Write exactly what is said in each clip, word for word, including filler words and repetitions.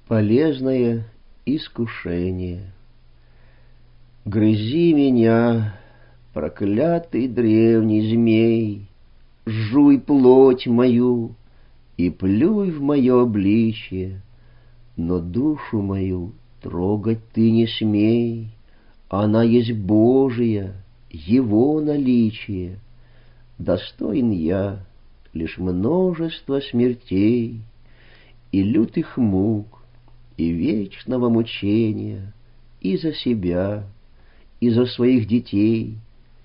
Полезное искушение. Грызи меня, проклятый древний змей, жуй плоть мою и плюй в мое обличье, но душу мою трогать ты не смей, она есть Божия, его наличие. Достоин я лишь множества смертей и лютых мук, и вечного мучения, и за себя, и за своих детей,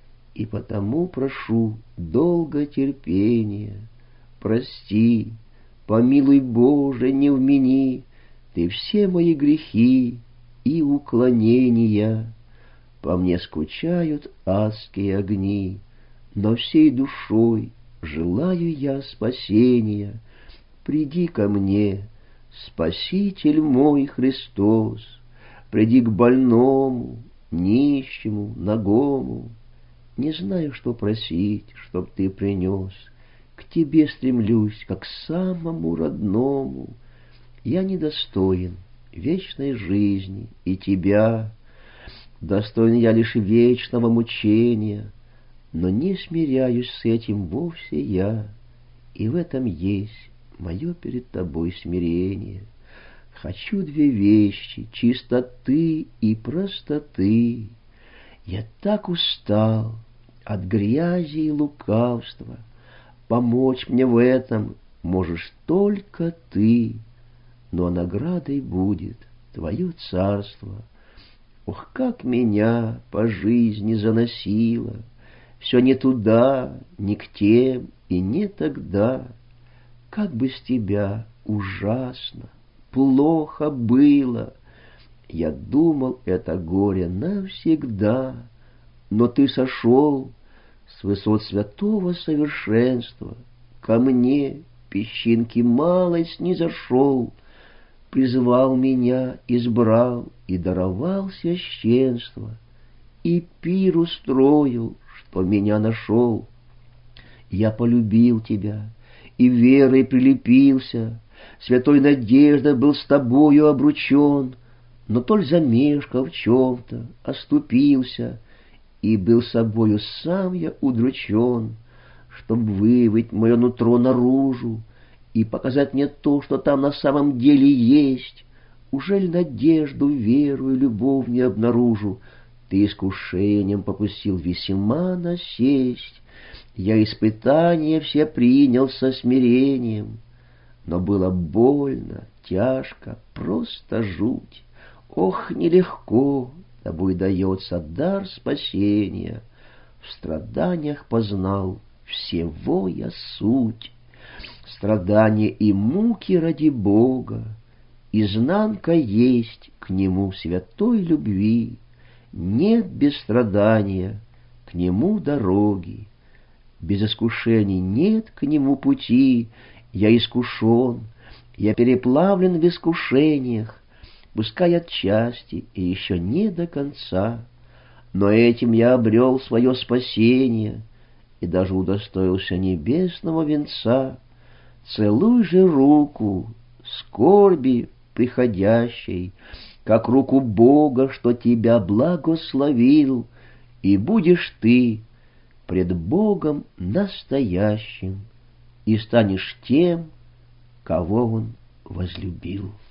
и потому прошу долго терпения. Прости, помилуй, Боже, не вмени ты все мои грехи и уклонения. По мне скучают адские огни, но всей душой желаю я спасения. Приди ко мне, Спаситель мой Христос, приди к больному, нищему, нагому. Не знаю, что просить, чтоб ты принес, к тебе стремлюсь, как к самому родному. Я недостоин вечной жизни и тебя, достоин я лишь вечного мучения, но не смиряюсь с этим вовсе я, и в этом есть мое перед тобой смирение. Хочу две вещи — чистоты и простоты. Я так устал от грязи и лукавства, помочь мне в этом можешь только ты, но наградой будет твое царство. Ох, как меня по жизни заносило, все не туда, не к тем и не тогда. Как бы с тебя ужасно, плохо было. Я думал, это горе навсегда, но ты сошел с высот святого совершенства, ко мне песчинки малой снизошел, призвал меня, избрал и даровал священство, и пир устроил, что меня нашел. Я полюбил тебя и верой прилепился, святой надеждой был с тобою обручен, но толь замешкал в чем-то, оступился, и был собою сам я удручен, чтоб вывыть мое нутро наружу и показать мне то, что там на самом деле есть. Ужель надежду, веру и любовь не обнаружу? Ты искушением попустил весьма насесть. Я испытания все принял со смирением, но было больно, тяжко, просто жуть. Ох, нелегко тобой дается дар спасения. В страданиях познал всего я суть. Страдания и муки ради Бога, изнанка есть к Нему святой любви. Нет без страдания к Нему дороги, без искушений нет к Нему пути. Я искушен, я переплавлен в искушениях, пускай отчасти и еще не до конца, но этим я обрел свое спасение и даже удостоился небесного венца. Целуй же руку скорби приходящей, как руку Бога, что тебя благословил, и будешь ты пред Богом настоящим, и станешь тем, кого Он возлюбил.